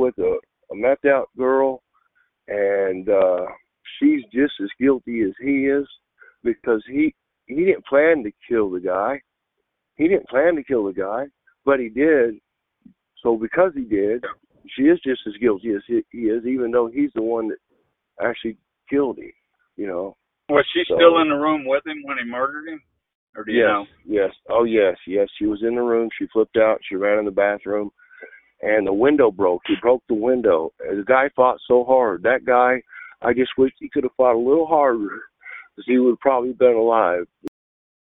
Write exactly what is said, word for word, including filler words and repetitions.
with a, a methed out girl, and uh, she's just as guilty as he is because he he didn't plan to kill the guy. He didn't plan to kill the guy, but he did. So because he did, she is just as guilty as he, he is, even though he's the one that actually killed him. You know. Was she so, still in the room with him when he murdered him? Or do you yes, know? yes. Oh, yes, yes. She was in the room. She flipped out. She ran in the bathroom, and the window broke. He broke the window. And the guy fought so hard. That guy, I just wish he could have fought a little harder because he would have probably been alive.